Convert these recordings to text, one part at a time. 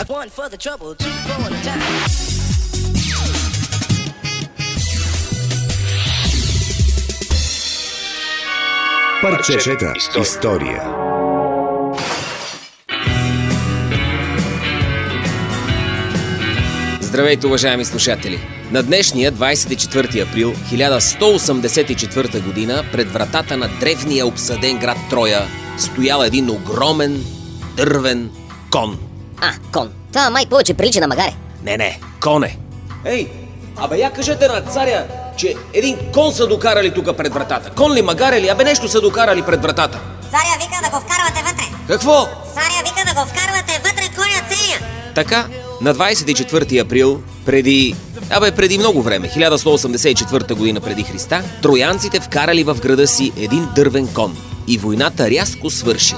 One for the trouble, two for the time. Парчета история. Здравейте, уважаеми слушатели! На днешния 24 април 1184 година пред вратата на древния обсаден град Троя стоял един огромен дървен кон. Кон. Това май повече прилича на магаре. Не, коне. Ей, я кажете на царя, че един кон са докарали тук пред вратата. Кон ли, магаре ли? Нещо са докарали пред вратата. Царя вика да го вкарвате вътре. Какво? Царя вика да го вкарвате вътре, коня целия. Така, на 24 април, преди много време, 1184 година преди Христа, троянците вкарали в града си един дървен кон и войната рязко свършила.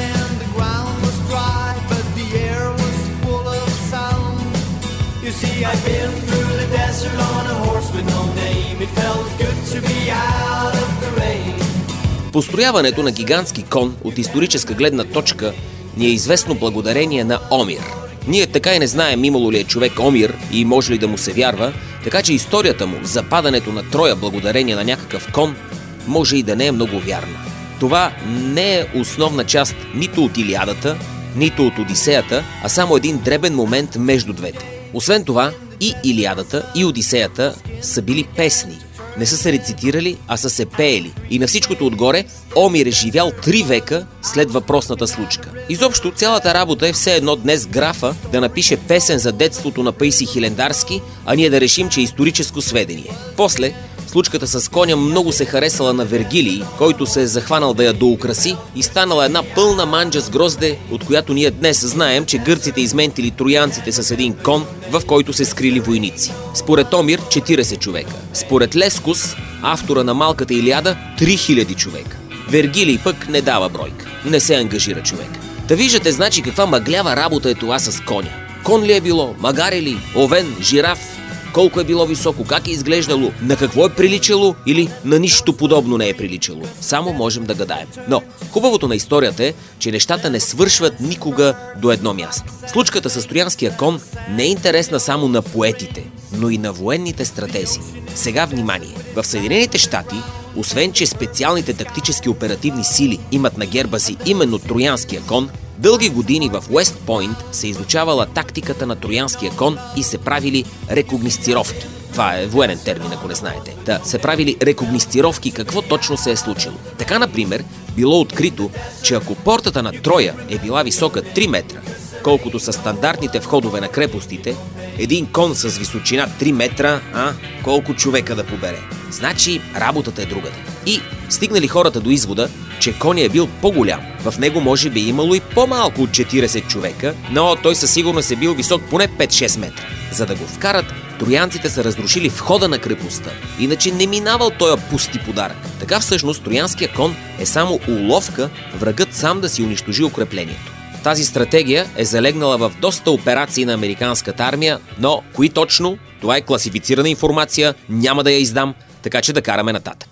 Построяването на гигантски кон от историческа гледна точка ни е известно благодарение на Омир. Ние така и не знаем имало ли е човек Омир и може ли да му се вярва, така че историята му за падането на Троя благодарение на някакъв кон може и да не е много вярна. Това не е основна част нито от Илиадата, нито от Одисеята, а само един дребен момент между двете. Освен това, и Илиадата, и Одисеята са били песни. Не са се рецитирали, а са се пеели. И на всичкото отгоре, Омир е живял 3 века след въпросната случка. Изобщо, цялата работа е все едно днес графа да напише песен за детството на Паисий Хилендарски, а ние да решим, че е историческо сведение. После, случката с коня много се харесала на Вергилий, който се е захванал да я доукраси и станала една пълна манджа с грозде, от която ние днес знаем, че гърците изментили троянците с един кон, в който се скрили войници. Според Омир 40 човека. Според Лескус, автора на Малката Илиада, 3000 човека. Вергилий пък не дава бройка. Не се ангажира човек. Та виждате, значи, каква мъглява работа е това с коня. Кон ли е било, магаре ли, овен, жираф? Колко е било високо, как е изглеждало, на какво е приличало или на нищо подобно не е приличало. Само можем да гадаем. Но хубавото на историята е, че нещата не свършват никога до едно място. Случката с троянския кон не е интересна само на поетите, но и на военните стратези. Сега внимание! В Съединените щати, освен че специалните тактически оперативни сили имат на герба си именно троянския кон, дълги години в Уест Пойнт се изучавала тактиката на троянския кон и се правили рекогносцировки. Това е военен термин, ако не знаете. Да, се правили рекогносцировки какво точно се е случило. Така, например, било открито, че ако портата на Троя е била висока 3 метра, колкото са стандартните входове на крепостите, един кон с височина 3 метра, колко човека да побере. Значи работата е другаде. И стигнали хората до извода, че коня е бил по-голям. В него може би имало и по-малко от 40 човека, но той със сигурност е бил висок поне 5-6 метра. За да го вкарат, троянците са разрушили входа на крепостта, иначе не минавал този пусти подарък. Така всъщност троянския кон е само уловка врагът сам да си унищожи укреплението. Тази стратегия е залегнала в доста операции на американската армия, но кои точно? Това е класифицирана информация, няма да я издам, така че да караме нататък.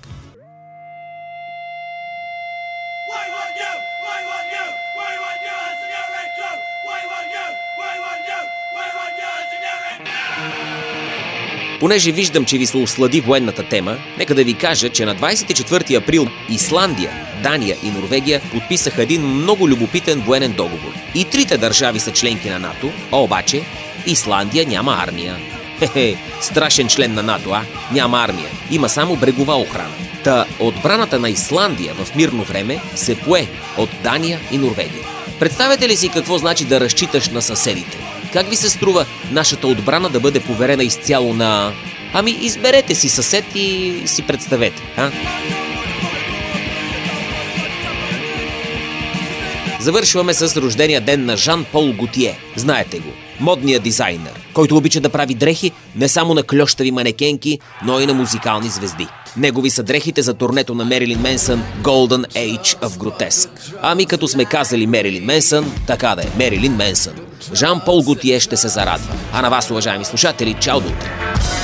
Понеже виждам, че ви се ослади военната тема, нека да ви кажа, че на 24 април Исландия, Дания и Норвегия подписаха един много любопитен военен договор. И трите държави са членки на НАТО, а обаче Исландия няма армия. Страшен член на НАТО, няма армия, има само брегова охрана. Та отбраната на Исландия в мирно време се пое от Дания и Норвегия. Представете ли си какво значи да разчиташ на съседите? Как ви се струва нашата отбрана да бъде поверена изцяло на... изберете си съсед и си представете, Завършваме с рождения ден на Жан-Пол Готие. Знаете го, модният дизайнер, който обича да прави дрехи не само на клющави манекенки, но и на музикални звезди. Негови са дрехите за турнето на Мерилин Менсън Golden Age of Grotesque. Като сме казали Мерилин Менсън, така да е, Мерилин Менсън. Жан-Пол Готие ще се зарадва. А на вас, уважаеми слушатели, чао до утре!